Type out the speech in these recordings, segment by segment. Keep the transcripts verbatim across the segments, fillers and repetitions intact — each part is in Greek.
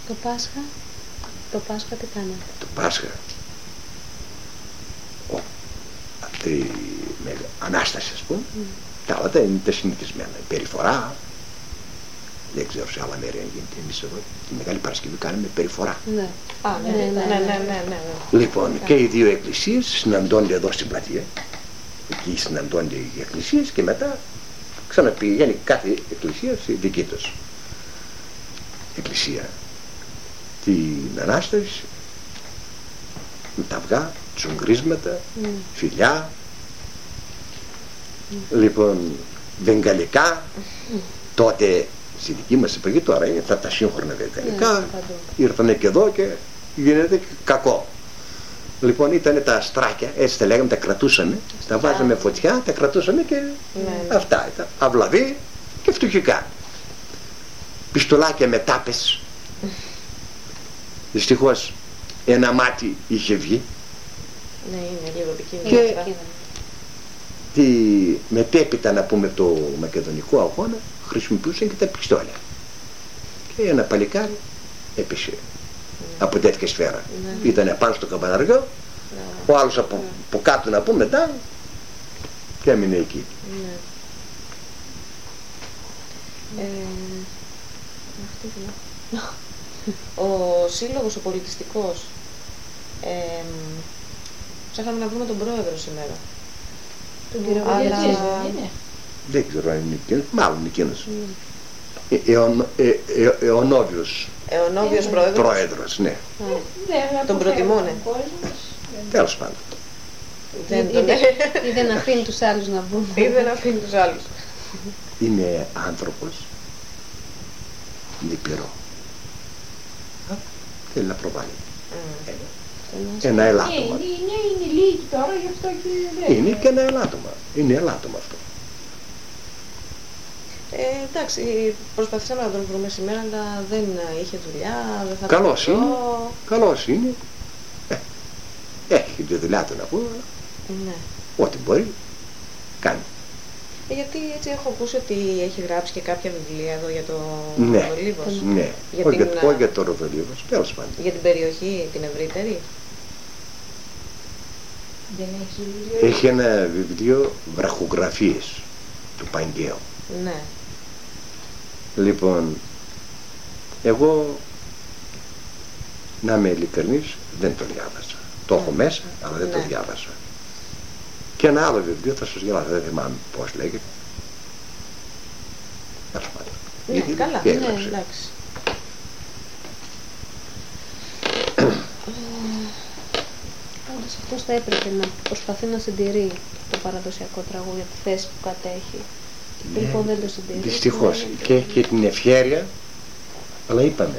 Το Πάσχα, το Πάσχα τι κάνετε? Το Πάσχα, ο, η Ανάσταση ας πούμε, mm. τα άλλα τα είναι τα συνηθισμένα, η περιφορά, δεν ξέρω σε άλλα μέρη αν γίνεται, εμείς εδώ τη Μεγάλη Παρασκευή κάνουμε περιφορά. Ναι. Α, ναι, ναι, ναι, ναι, ναι, ναι, ναι. Λοιπόν, και οι δύο εκκλησίες συναντώνται εδώ στην πλατεία, εκεί συναντώνται οι εκκλησίες και μετά ξαναπηγαίνει κάθε εκκλησία στη δική τους εκκλησία. Την Ανάσταση με τα αυγά, τσουγκρίσματα, mm. φιλιά, mm. λοιπόν βεγγαλικά, mm. τότε στη δική μας εποχή, τώρα είναι αυτά τα σύγχρονα βεγγαλικά, mm. ήρθανε και εδώ και γίνεται κακό. Λοιπόν ήταν τα αστράκια, έτσι τα λέγαμε, τα κρατούσαμε, τα βάζαμε φωτιά, τα κρατούσαμε και mm. αυτά ήταν αυλαβή και φτωχικά. Πιστολάκια με τάπες. Δυστυχώς ένα μάτι είχε βγει. Ναι, είναι λίγο επικίνδυνο. Και τη μετέπειτα να πούμε το μακεδονικό αγώνα χρησιμοποιούσαν και τα πιστόλια. Και ένα παλικάρι έπεσε mm. από τέτοια σφαίρα. Mm. Ήταν πάνω στο καμπαναριό, mm. ο άλλος από, mm. από κάτω να πούμε μετά και έμεινε εκεί. Mm. Ε, ο σύλλογος, ο πολιτιστικός, ε, ψάχναμε να βρούμε τον πρόεδρο σήμερα. Τον κύριο Βαγγελάκη, δεν είναι? Δεν ξέρω αν είναι εκείνος, μάλλον είναι εκείνος. Αιωνόβιος. Αιωνόβιος πρόεδρος. Πρόεδρος, ναι. Τον προτιμώνε. Τέλος πάντων. Ή δεν αφήνει τους άλλους να μπουν. Ή δεν αφήνει τους άλλους. Είναι άνθρωπος λυπηρό. Θέλει να προβάλλει mm. ένα, ένα ελάττωμα. Είναι, είναι, είναι λίγη τώρα, γι' αυτό και δεν είναι. Είναι και ένα ελάττωμα. Είναι ελάττωμα αυτό. Ε, εντάξει, προσπαθήσαμε να τον βρούμε σήμερα, αλλά δεν είχε δουλειά, δεν θα Καλός το είναι. Καλός είναι. Ε, έχει τη δουλειά του να πούμε. Ναι. Ό,τι μπορεί, κάνει. Ε, γιατί έτσι έχω ακούσει ότι έχει γράψει και κάποια βιβλία εδώ για το ναι, Ροδολίβος. Ναι, για όχι την, για, για το Ροδολίβος, τέλος πάντων. Για την περιοχή, την ευρύτερη. Δεν έχει βιβλίο. Έχει ένα βιβλίο βραχογραφίες του Παγκαίου. Ναι. Λοιπόν, εγώ να είμαι ειλικρινής δεν το διάβασα. Το έχω μέσα, αλλά δεν ναι. το διάβασα. Και ένα άλλο βιβλίο θα σας διαβάσω, δεν θυμάμαι πώς λέγεται. Τέλος πάντων. Ναι, καλά, ναι, εντάξει. Όντως αυτός θα έπρεπε να προσπαθεί να συντηρεί το παραδοσιακό τραγούδι, τη θέση που κατέχει. Ναι, λοιπόν δεν το συντηρεί. Δυστυχώς. Ναι, και έχει και την ευχέρεια, αλλά είπαμε,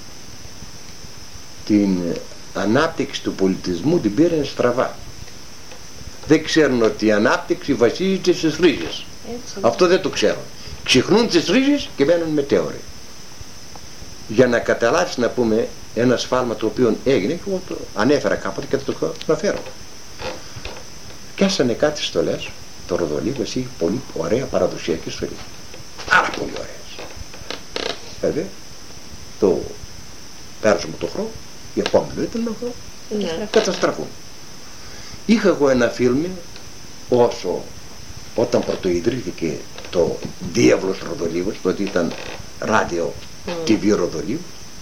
την ανάπτυξη του πολιτισμού την πήραν στραβά. Δεν ξέρουν ότι η ανάπτυξη βασίζεται στις ρίζες. Έτσι. Αυτό δεν το ξέρουν. Ξυχνούν τις ρίζες και μένουν μετέωροι. Για να καταλάβεις να πούμε ένα σφάλμα το οποίο έγινε, και εγώ το ανέφερα κάποτε και θα το αναφέρω. Πιάσανε κάτι στολές, το Ροδολίβο έχει πολύ ωραία παραδοσιακή στολή. Άρα πολύ ωραίες. Δηλαδή, το πέρασμα το χρόνο, η επόμενη ήταν το χρόνο, ναι. καταστραφούν. Είχα εγώ ένα φιλμ όσο όταν πρωτοειδρύθηκε το Διεύλος Ροδολίβος, τότε ήταν ράδιο mm. τι βι Ροδολίβος.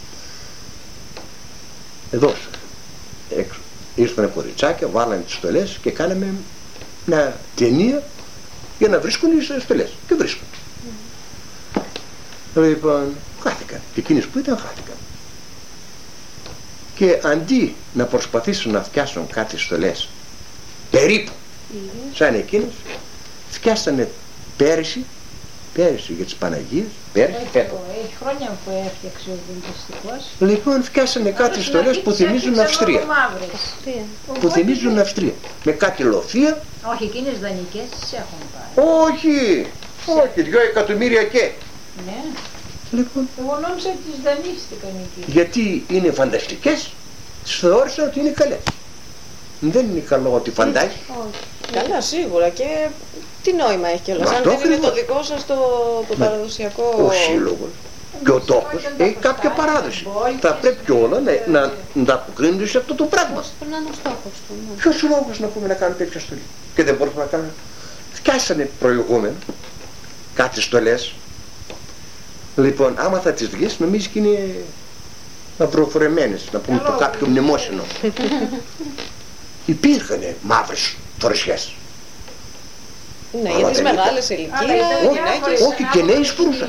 Εδώ έξω ήρθανε κοριτσάκια, βάλανε τις στολές και κάναμε μια ταινία για να βρίσκουν οι στολές. Και βρίσκουν. Mm. Λοιπόν, χάθηκαν. Και εκείνες που ήταν χάθηκαν. Και αντί να προσπαθήσουν να φτιάσουν κάτι στολές περίπου mm. σαν εκείνες, φτιάσανε πέρυσι, πέρυσι για τις Παναγίες, πέρυσι, φέτο. Έχει χρόνια που έφτιαξε ο πολιτιστικός. Λοιπόν, φτιάσανε κάτι στολές που θυμίζουν Αυστρία. Που θυμίζουν Αυστρία. Με κάτι λοφία. Όχι, εκείνες δανεικές τις έχουν πάρει. Όχι, όχι, δυο εκατομμύρια και. Ναι. Λοιπόν. Εγώ νόμιζα ότι τις δανείστηκαν εκεί. Γιατί είναι φανταστικές, τις θεώρησαν ότι είναι καλές. Δεν είναι καλό ότι φαντάει. Καλά, σίγουρα. Και τι νόημα έχει κιόλας. Αν δεν είναι το δικό σας το, το παραδοσιακό. Ο σύλλογος. Και ο τόπος έχει κάποια παράδοση. Θα πρέπει όλα να, να, να αποκρίνονται σε αυτό το πράγμα. Ποιος λόγος να πούμε να κάνουμε τέτοια στολή? Και δεν μπορούμε να κάνουμε. Φτιάσανε προηγούμενο κάτι στολές. Λοιπόν, άμα θα τις βγεις, νομίζεις και είναι μαυροφορεμένες, να πούμε το κάποιο μνημόσυνο. Υπήρχανε μαύρες φορεσιές. Ναι, για τις μεγάλες ηλικίες. Όχι, και νέοι σπρούσαν.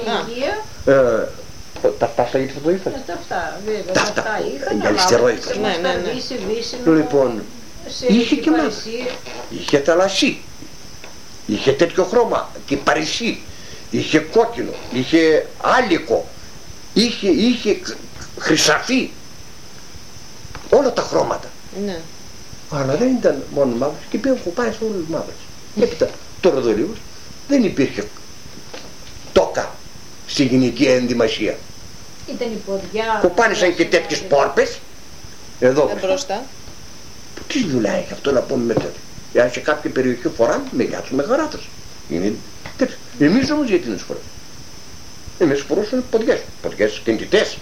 Τα φτάστα γιατί θα το ήθελα. Τα αυτά, βέβαια. Τα αυτά, για αριστερό ήθελα. Λοιπόν, είχε και μαύρο. Είχε θαλασσί. Είχε τέτοιο χρώμα και παρισί. Είχε κόκκινο. Είχε άλικο. Είχε, είχε χρυσαφί. Όλα τα χρώματα. Ναι. Αλλά δεν ήταν μόνο μαύρος και πήγαν κουπάει σε όλους τους μαύρους. Έπειτα τώρα εδώ λίγο δεν υπήρχε τόκα στη γενική ενδυμασία. Ήταν η ποδιά. Κουπάνησαν και τέτοιες πόρπες εδώ μπροστά. Τι δουλειά έχει αυτό να πούμε μετά? Εάν σε κάποια περιοχή φοράμε με γιά τους μεγαράτες. Είναι τέτοιο. Εμείς όμως γιατί να τους φοράμε? Εμείς φορούσαμε ποδιές. Ποδιές κινητές.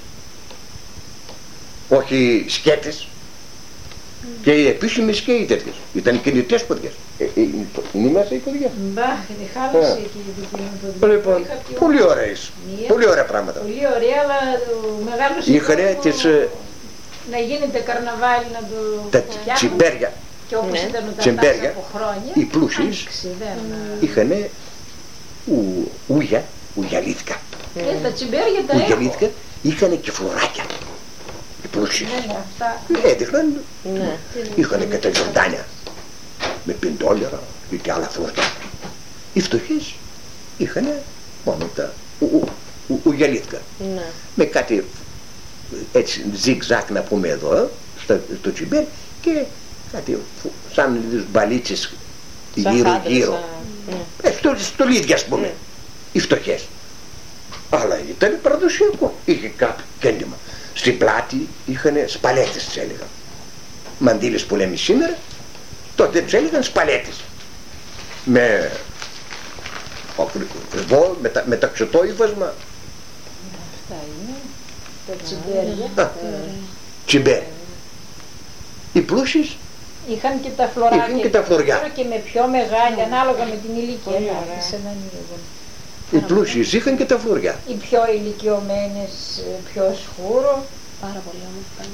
Όχι σκέτες. Mm. Και οι επίσημες και οι τέτοιες. Ήταν κινητές ποδιές. Ε, ε, είναι μέσα οι ποδιές. Μπα, είναι χάλασε εκεί η δική μου ποδιά. Λοιπόν, πολύ ωραίες. Πολύ ωραία πράγματα. Πολύ ωραία, αλλά ο μεγάλος είχανε τις... να γίνεται καρναβάλι, να το τα τσιμπέρια. Και όπως ναι. ήταν τα τσιμπέρια, από χρόνια, οι πλούσιες είχαν ούγια, ουγιαλίθηκα. Ε, τα τσιμπέρια τα ουγιαλίθηκα, είχαν και φλωράκια. Οι πλούσιες. Ναι, έδειχναν, ναι. είχαν και τα ζωντάνια με πεντόλερα ή και άλλα φλωράκια. Οι φτωχές είχαν μόνο τα ουγιαλίθηκα. Ναι. Με κάτι έτσι ζιγ-ζακ να πούμε εδώ, στο, στο τσιμπέρ και κάτι σαν τις μπαλίτσες γύρω γύρω. Ε, στο, στολίδια ας πούμε. Mm. Οι φτωχές. Αλλά ήταν παραδοσιακό. Είχε κάποιο κέντημα. Στην πλάτη είχαν σπαλέτες τις έλεγαν. Μαντήλες που λέμε σήμερα, τότε τους έλεγαν σπαλέτες. Με εδώ, με, τα, με ταξωτό ύφασμα. Αυτά είναι. Τα τσιμπέρια. Τσιμπέρ. Οι πλούσιες είχαν και τα φλωράκια. Είχαν και τα φλωριά. Και με πιο μεγάλη, ανάλογα με την ηλικία. Οι πλούσιες είχαν και τα φλωριά. Οι πιο ηλικιωμένες, πιο σκούρο. Πάρα πολύ όμορφα.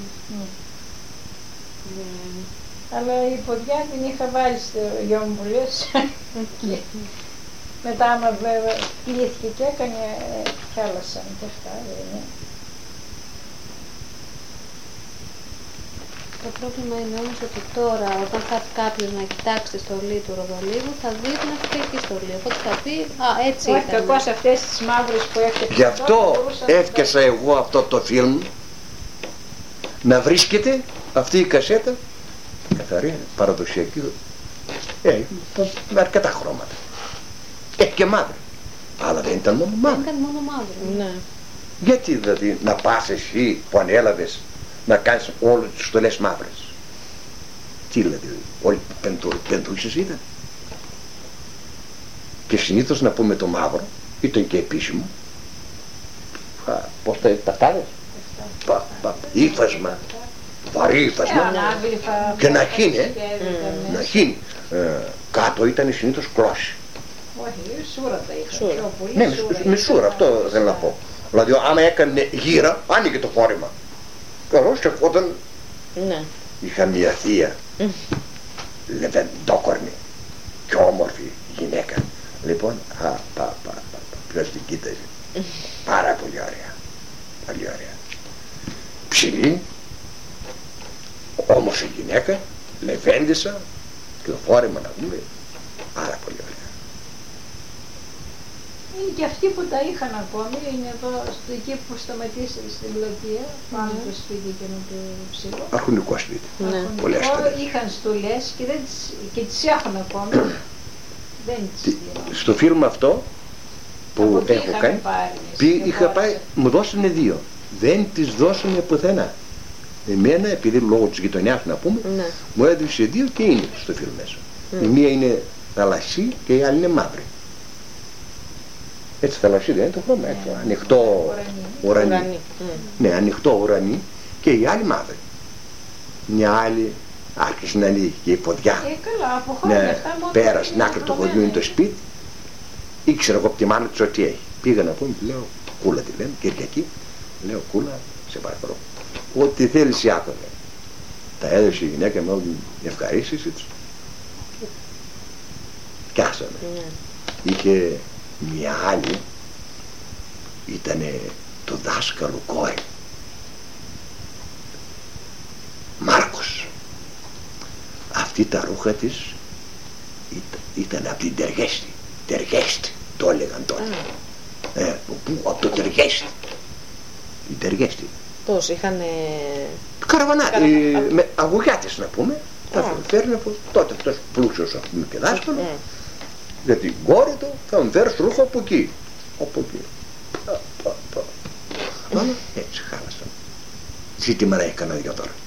Αλλά η ποδιά την είχα βάλει στο γιο μου που λες. Μετά άμα βέβαια πλήθηκε και έκανε, χάλασαν και αυτά. Το πρόβλημα είναι όμως ότι τώρα όταν θα έρθει κάποιος να κοιτάξει τη στολή του Ροδολίγου θα δει την αυτοκρατική στολή. Οπότε θα πει, α, έτσι ήταν. Όχι κακώς αυτές τις μαύρες που έφτιαξε. Γι' αυτό έφτιασα εγώ αυτό το φιλμ, να βρίσκεται αυτή η κασέτα καθαρή, παραδοσιακή, ε, με αρκετά χρώματα. Έχει και μαύρη. Αλλά δεν ήταν μόνο μαύρη. Δεν ήταν μόνο μαύρη. Ναι. Γιατί δηλαδή να πας εσύ που ανέλαβες να κάνεις όλες τις στολές μαύρες? Τι δηλαδή, όλοι πεντούσες ήταν. Και συνήθως να πούμε το μαύρο ήταν και επίσημο. Α, πώς τα τατάδες, ύφασμα, βαρύ ύφασμα και να χύνει, να χύνει. Κάτω ήταν συνήθως κλώση. Όχι, σούρα τα είχα. Ναι, με σούρα, αυτό θέλω να πω. Δηλαδή άμα έκανε γύρα, άνοιγε το φόρημα. Καρός και όταν ναι. είχα μια θεία λεβεντόκορνη και όμορφη γυναίκα. Λοιπόν, α, πα, πα, πα, πα, ποιος την κοίταζε? Πάρα πολύ ωραία. Πολύ ωραία. Ψηλή, όμορφη γυναίκα, λεβέντισσα και το φόρημα να δούμε. Πάρα πολύ ωραία. Είναι και αυτοί που τα είχαν ακόμη, είναι εδώ στο εκεί που σταματήσατε στην πλατεία, πάνω mm. το σπίτι και με το ψηλό. Αρχονικό σπίτι. Ναι. Πολλές στολές. Είχαν στολές και, δεν τις, και τις έχουν ακόμη. Δεν τις δίνω. Στο φιλμ αυτό που από έχω κάνει, πή, είχα πάει, μου δώσανε δύο. Δεν τις δώσανε πουθενά. Εμένα, επειδή λόγω της γειτονιάς να πούμε, ναι. μου έδωσε δύο και είναι στο φιλμ μέσα. Mm. Η μία είναι θαλασσί και η άλλη είναι μαύρη. Έτσι θαλασσί δεν είναι το χρώμα, έτσι, ανοιχτό ουρανί. Ουρανί. Mm. Ναι, ανοιχτό ουρανί και η άλλη μαύρη. Μια άλλη άρχισε να ανοίγει και η φωτιά. Ε, καλά, από χρόνια Ναι, αυτά μόνο πέρα είναι στην άκρη του απλωμένα. χωριού είναι το σπίτι. Ήξερα εγώ από τη μάνα της ότι έχει. Πήγα να πούμε, λέω, Κούλα τη λένε, Κυριακή. Λέω, Κούλα, σε παρακαλώ. Ό,τι θέλεις η άκρη. Τα έδωσε η γυναίκα με όλη την ευχαρίστηση της. Κιάσαμε. Ναι. Είχε μια άλλη, ήτανε το δάσκαλο κόρη. Μάρκος. Αυτή τα ρούχα της ήταν, ήταν από την Τεργέστη. Τεργέστη, το έλεγαν τότε. Ah. Ε, πού, από το Τεργέστη. Η Τεργέστη. Πώς, είχαν... Καραβανάτι, Καραβα- ε, με αγωγιάτες να πούμε. Θα Α. φέρνει από τότε αυτός πλούσιος ας πούμε και δάσκαλο. Mm. Γιατί την κόρη του θα μου φέρεις ρούχο από εκεί. Από εκεί. Πα, πα, πα. Αλλά έτσι χάλασαν. Ζήτημα να έχει κανένα δυο τώρα.